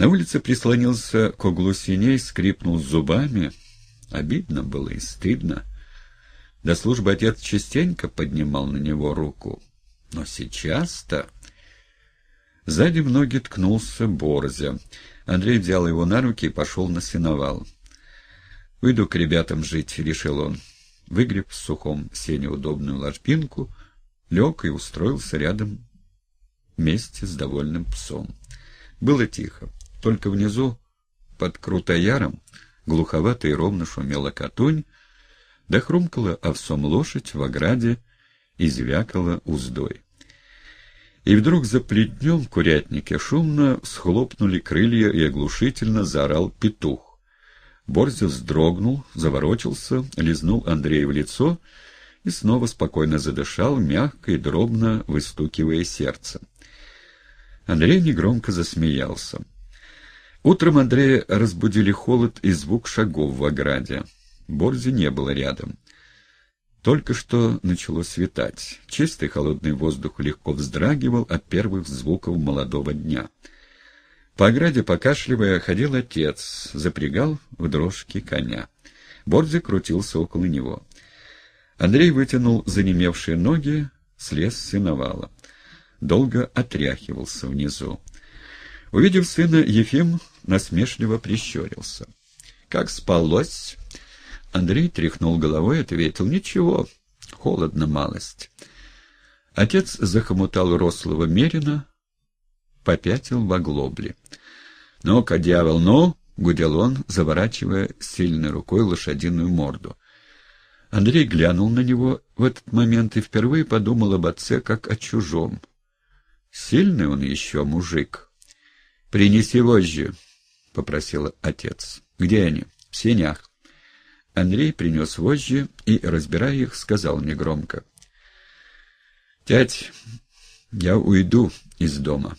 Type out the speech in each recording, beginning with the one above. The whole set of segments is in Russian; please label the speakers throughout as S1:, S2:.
S1: На улице прислонился к углу синей, скрипнул зубами. Обидно было и стыдно. До службы отец частенько поднимал на него руку. Но сейчас-то... Сзади в ноги ткнулся Борзя. Андрей взял его на руки и пошел на сеновал. «Выйду к ребятам жить», — решил он. Выгреб в сухом сене удобную ложбинку, лег и устроился рядом вместе с довольным псом. Было тихо. Только внизу, под Крутояром, глуховато и ровно шумела Катунь, да хрумкала овсом лошадь в ограде и звякала уздой. И вдруг за плетнем в курятнике шумно схлопнули крылья и оглушительно заорал петух. Борзя вздрогнул, заворочился, лизнул Андрея в лицо и снова спокойно задышал, мягко и дробно выстукивая сердце. Андрей негромко засмеялся. Утром Андрея разбудили холод и звук шагов в ограде. Борзи не было рядом. Только что начало светать. Чистый холодный воздух легко вздрагивал от первых звуков молодого дня. По ограде, покашливая, ходил отец, запрягал в дрожки коня. Борзи крутился около него. Андрей вытянул занемевшие ноги, слез с сеновала. Долго отряхивался внизу. Увидев сына, Ефим насмешливо прищурился. «Как спалось?» Андрей тряхнул головой и ответил: «Ничего, холодно малость». Отец захомутал рослого мерина, попятил в оглобли. «Ну-ка, дьявол, ну!» — гудел он, заворачивая сильной рукой лошадиную морду. Андрей глянул на него в этот момент и впервые подумал об отце как о чужом. Сильный он еще мужик. «Принеси вожжи», — попросил отец. «Где они?» «В сенях». Андрей принес вожжи и, разбирая их, сказал негромко: «Тять, я уйду из дома».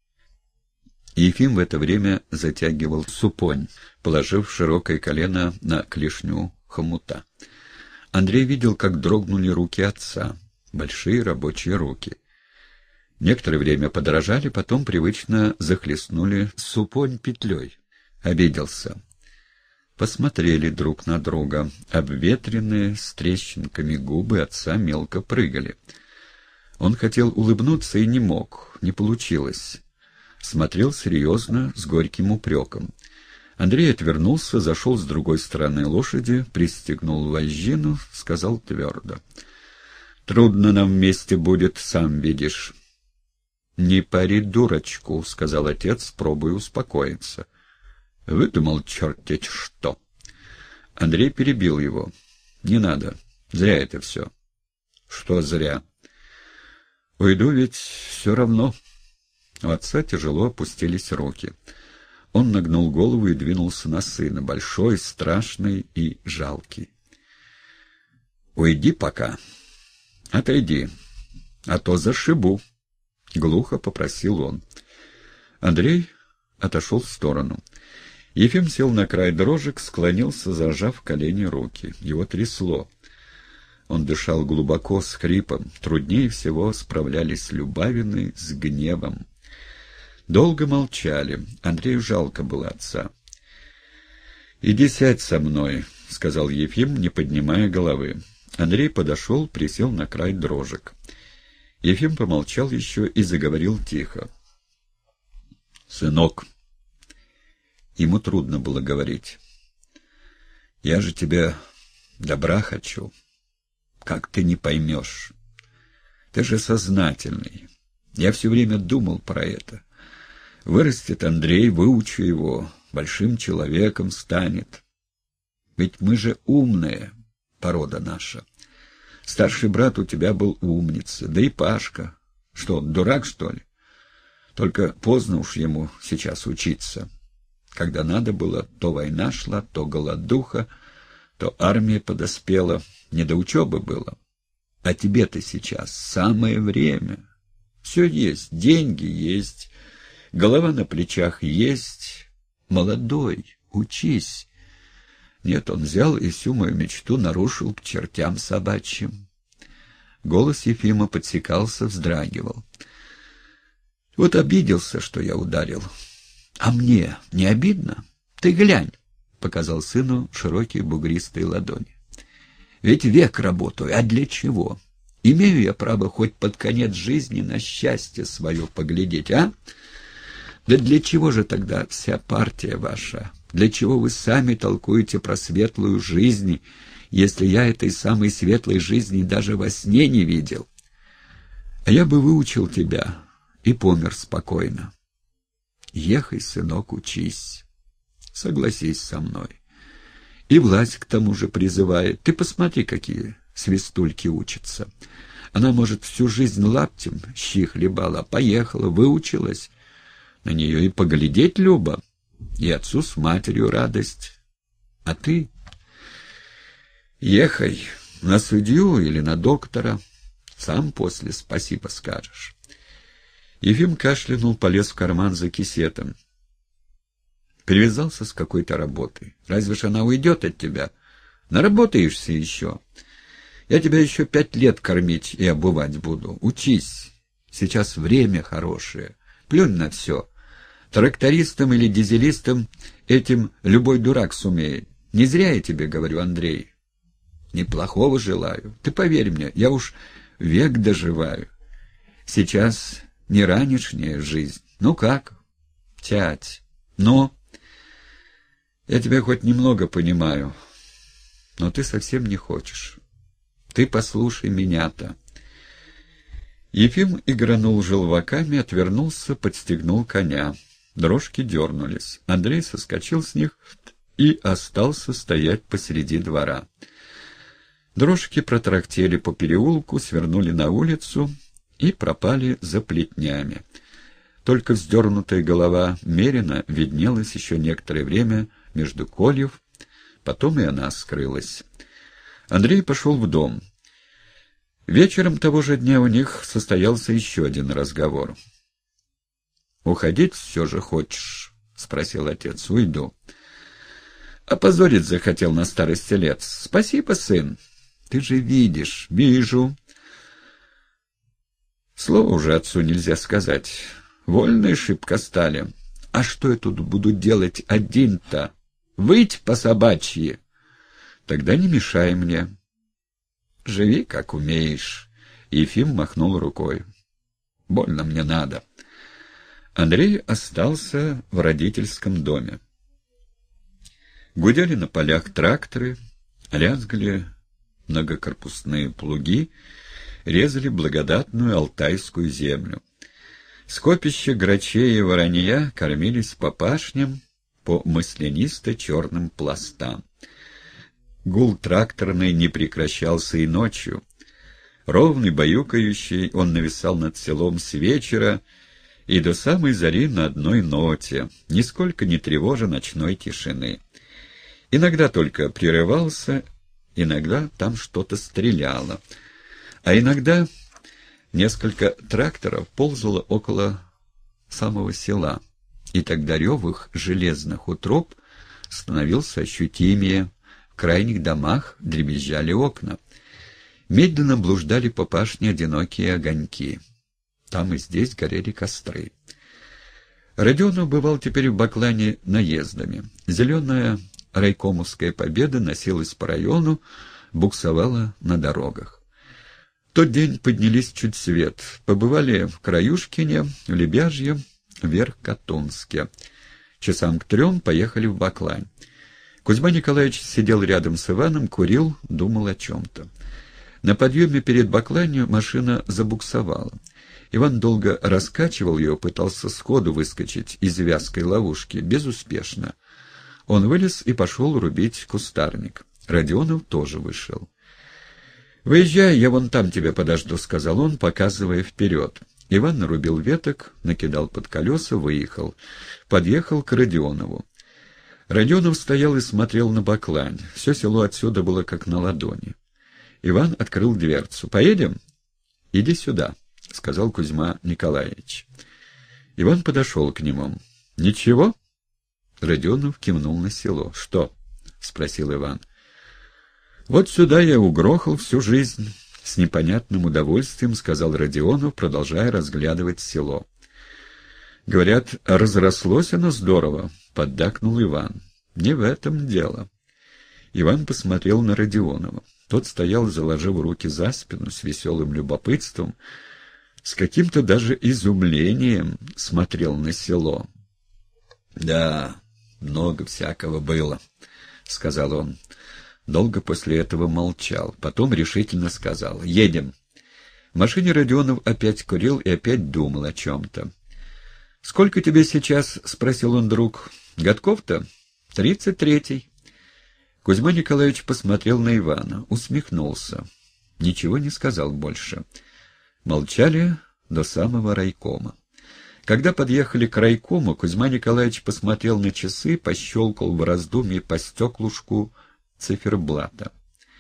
S1: Ефим в это время затягивал супонь, положив широкое колено на клешню хомута. Андрей видел, как дрогнули руки отца, большие рабочие руки. Некоторое время подорожали, потом привычно захлестнули супонь петлей. Обиделся. Посмотрели друг на друга. Обветренные с трещинками губы отца мелко прыгали. Он хотел улыбнуться и не мог, не получилось. Смотрел серьезно, с горьким упреком. Андрей отвернулся, зашел с другой стороны лошади, пристегнул вожжину, сказал твердо: «Трудно нам вместе будет, сам видишь». «Не пари дурочку», — сказал отец, пробуя успокоиться. Выдумал чертить что. Андрей перебил его. «Не надо. Зря это все». «Что зря?» «Уйду, ведь все равно». У отца тяжело опустились руки. Он нагнул голову и двинулся на сына, большой, страшный и жалкий. «Уйди пока. Отойди, а то зашибу», — глухо попросил он. Андрей отошел в сторону. Ефим сел на край дрожек, склонился, зажав в колени руки. Его трясло. Он дышал глубоко, с хрипом. Труднее всего справлялись Любавины с гневом. Долго молчали. Андрею жалко было отца. «Иди сядь со мной», — сказал Ефим, не поднимая головы. Андрей подошел, присел на край дрожек. Ефим помолчал еще и заговорил тихо. «Сынок». Ему трудно было говорить. «Я же тебе добра хочу. Как ты не поймешь? Ты же сознательный. Я все время думал про это. Вырастет Андрей, выучу его, большим человеком станет. Ведь мы же умные, порода наша. Старший брат у тебя был умница, да и Пашка. Что, он дурак, что ли? Только поздно уж ему сейчас учиться. Когда надо было, то война шла, то голодуха, то армия подоспела. Не до учебы было. А тебе-то сейчас самое время. Все есть, деньги есть, голова на плечах есть. Молодой, учись». Нет, он взял и всю мою мечту нарушил к чертям собачьим. Голос Ефима подсекался, вздрагивал. «Вот обиделся, что я ударил. А мне не обидно? Ты глянь, — показал сыну широкие бугристые ладони. Ведь век работаю, а для чего? Имею я право хоть под конец жизни на счастье свое поглядеть, а? Да для чего же тогда вся партия ваша? Для чего вы сами толкуете про светлую жизнь, если я этой самой светлой жизни даже во сне не видел? А я бы выучил тебя и помер спокойно. Ехай, сынок, учись. Согласись со мной. И власть к тому же призывает. Ты посмотри, какие свистульки учатся. Она, может, всю жизнь лаптем щи хлебала, поехала, выучилась. На нее и поглядеть любо, и отцу с матерью радость. А ты ехай на судью или на доктора, сам после спасибо скажешь. Ефим кашлянул, полез в карман за кисетом. Привязался с какой-то работой. Разве ж она уйдет от тебя? Наработаешься еще. Я тебя еще 5 лет кормить и обувать буду. Учись. Сейчас время хорошее. Плюнь на все. Трактористом или дизелистом этим любой дурак сумеет. Не зря я тебе говорю, Андрей. Неплохого желаю. Ты поверь мне, я уж век доживаю. Сейчас не ранешняя жизнь. Ну как? Тять. Ну? Я тебя хоть немного понимаю, но ты совсем не хочешь. Ты послушай меня-то. Ефим игранул желваками, отвернулся, подстегнул коня. Дрожки дернулись. Андрей соскочил с них и остался стоять посреди двора. Дрожки протрактели по переулку, свернули на улицу и пропали за плетнями. Только вздернутая голова Мерина виднелась еще некоторое время между кольев, потом и она скрылась. Андрей пошел в дом. Вечером того же дня у них состоялся еще один разговор. «Уходить все же хочешь?» — спросил отец. «Уйду». «Опозорить захотел на старости лет. Спасибо, сын. Ты же видишь». «Вижу». Слово уже отцу нельзя сказать. Вольные шибко стали. А что я тут буду делать один-то? Выть по-собачьи? Тогда не мешай мне. Живи, как умеешь. Ефим махнул рукой. Больно мне надо. Андрей остался в родительском доме. Гудели на полях тракторы, лязгали многокорпусные плуги, резали благодатную алтайскую землю. Скопища грачей и воронья кормились по пашням, по маслянисто-черным пластам. Гул тракторный не прекращался и ночью. Ровный, баюкающий, он нависал над селом с вечера и до самой зари на одной ноте, нисколько не тревожа ночной тишины. Иногда только прерывался, иногда там что-то стреляло, а иногда несколько тракторов ползало около самого села, и тогда рев их железных утроб становился ощутимее, в крайних домах дребезжали окна. Медленно блуждали по пашне одинокие огоньки. Там и здесь горели костры. Родионов бывал теперь в Баклане наездами. Зеленая райкомовская победа носилась по району, буксовала на дорогах. В тот день поднялись чуть свет. Побывали в Краюшкине, в Лебяжье, в Верхкотонске. Часам к 3 поехали в Баклань. Кузьма Николаевич сидел рядом с Иваном, курил, думал о чем-то. На подъеме перед Бакланью машина забуксовала. Иван долго раскачивал ее, пытался сходу выскочить из вязкой ловушки. Безуспешно. Он вылез и пошел рубить кустарник. Родионов тоже вышел. «Выезжай, я вон там тебя подожду», — сказал он, показывая вперед. Иван нарубил веток, накидал под колеса, выехал. Подъехал к Родионову. Родионов стоял и смотрел на Баклань. Все село отсюда было как на ладони. Иван открыл дверцу. «Поедем?» «Иди сюда», — сказал Кузьма Николаевич. Иван подошел к нему. «Ничего?» Родионов кивнул на село. «Что?» — спросил Иван. «Вот сюда я угрохал всю жизнь», — с непонятным удовольствием сказал Родионов, продолжая разглядывать село. Говорят, разрослось оно здорово, — поддакнул Иван. Не в этом дело. Иван посмотрел на Родионова. Тот стоял, заложив руки за спину, с веселым любопытством, с каким-то даже изумлением смотрел на село. — Да, много всякого было, — сказал он. Долго после этого молчал. Потом решительно сказал: «Едем». В машине Родионов опять курил и опять думал о чем-то. «Сколько тебе сейчас?» — спросил он вдруг. «Годков-то? 33-й». Кузьма Николаевич посмотрел на Ивана, усмехнулся. Ничего не сказал больше. Молчали до самого райкома. Когда подъехали к райкому, Кузьма Николаевич посмотрел на часы, пощелкал в раздумье по стеклышку циферблата.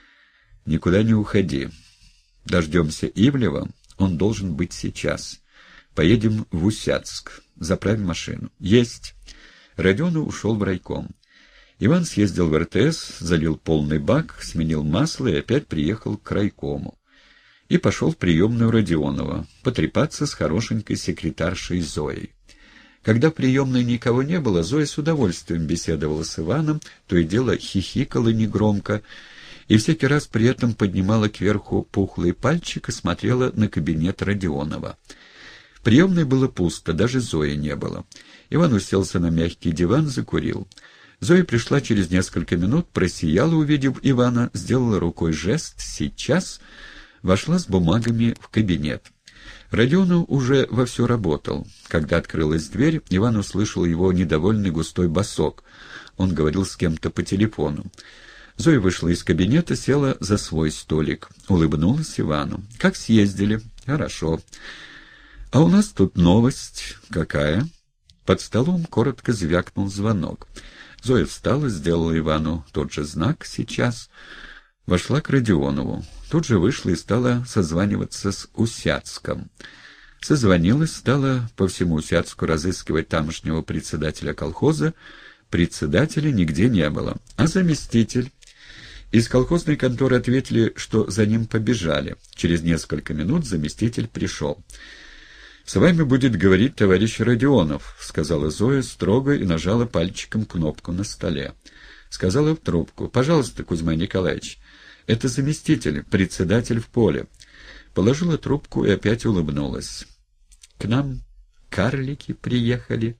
S1: «Никуда не уходи. Дождемся Ивлева, он должен быть сейчас. Поедем в Усяцк. Заправь машину». «Есть». Родионов ушел в райком. Иван съездил в РТС, залил полный бак, сменил масло и опять приехал к райкому. И пошел в приемную Родионова, потрепаться с хорошенькой секретаршей Зоей. Когда в приемной никого не было, Зоя с удовольствием беседовала с Иваном, то и дело хихикала негромко, и всякий раз при этом поднимала кверху пухлый пальчик и смотрела на кабинет Родионова. В приемной было пусто, даже Зои не было. Иван уселся на мягкий диван, закурил. Зоя пришла через несколько минут, просияла, увидев Ивана, сделала рукой жест «сейчас», вошла с бумагами в кабинет. Родионов уже вовсю работал. Когда открылась дверь, Иван услышал его недовольный густой басок. Он говорил с кем-то по телефону. Зоя вышла из кабинета, села за свой столик. Улыбнулась Ивану. «Как съездили?» «Хорошо». «А у нас тут новость». «Какая?» Под столом коротко звякнул звонок. Зоя встала, сделала Ивану тот же знак «сейчас». Вошла к Родионову. Тут же вышла и стала созваниваться с Усяцком. Созвонилась, стала по всему Усяцку разыскивать тамошнего председателя колхоза. Председателя нигде не было. А заместитель? Из колхозной конторы ответили, что за ним побежали. Через несколько минут заместитель пришел. «С вами будет говорить товарищ Родионов», — сказала Зоя строго и нажала пальчиком кнопку на столе. Сказала в трубку: «Пожалуйста, Кузьма Николаевич, это заместитель, председатель в поле». Положила трубку и опять улыбнулась. «К нам карлики приехали».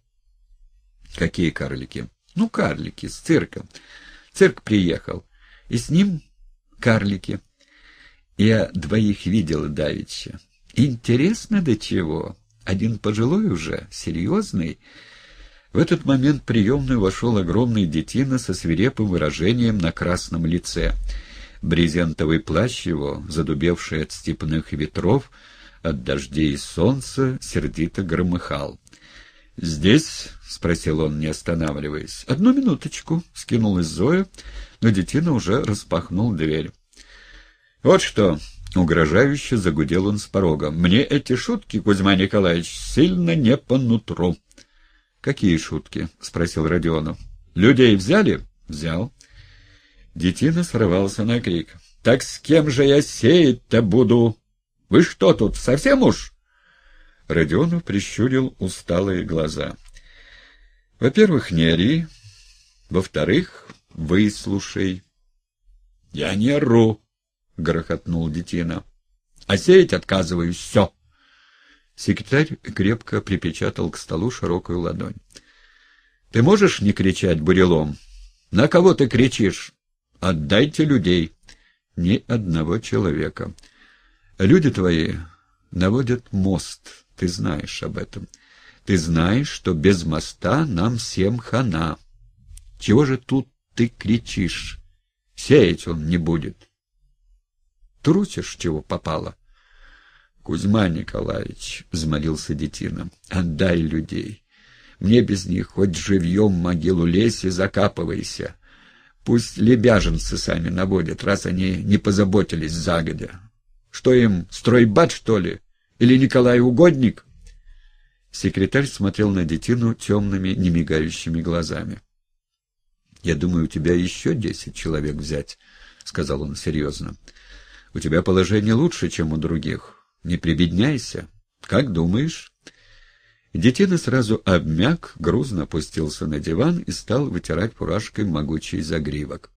S1: «Какие карлики?» «Ну, карлики, с цирка. Цирк приехал. И с ним карлики. Я двоих видела давеча. Интересно до чего. Один пожилой уже, серьезный». В этот момент в приемную вошел огромный детина со свирепым выражением на красном лице. Брезентовый плащ его, задубевший от степных ветров, от дождей и солнца, сердито громыхал. «Здесь?» — спросил он, не останавливаясь. «Одну минуточку», — скинулась Зоя, но детина уже распахнул дверь. «Вот что!» — угрожающе загудел он с порога. «Мне эти шутки, Кузьма Николаевич, сильно не по нутру». «Какие шутки?» — спросил Родионов. «Людей взяли?» «Взял». Детина сорвался на крик. «Так с кем же я сеять-то буду? Вы что тут, совсем уж?» Родионов прищурил усталые глаза. «Во-первых, не ори. Во-вторых, выслушай». «Я не ору», — грохотнул детина. «А сеять отказываюсь, все». Секретарь крепко припечатал к столу широкую ладонь. «Ты можешь не кричать бурелом? На кого ты кричишь? Отдайте людей». «Ни одного человека. Люди твои наводят мост, ты знаешь об этом. Ты знаешь, что без моста нам всем хана. Чего же тут ты кричишь? Сеять он не будет. Трусишь, чего попало?» «Кузьма Николаевич», — взмолился детина, — «отдай людей. Мне без них хоть живьем в могилу лезь и закапывайся. Пусть лебяженцы сами наводят, раз они не позаботились загодя. Что им, стройбат, что ли? Или Николай Угодник?» Секретарь смотрел на детину темными, немигающими глазами. «Я думаю, у тебя еще 10 человек взять», — сказал он серьезно. «У тебя положение лучше, чем у других. Не прибедняйся. Как думаешь?» Детина сразу обмяк, грузно опустился на диван и стал вытирать фуражкой могучий загривок.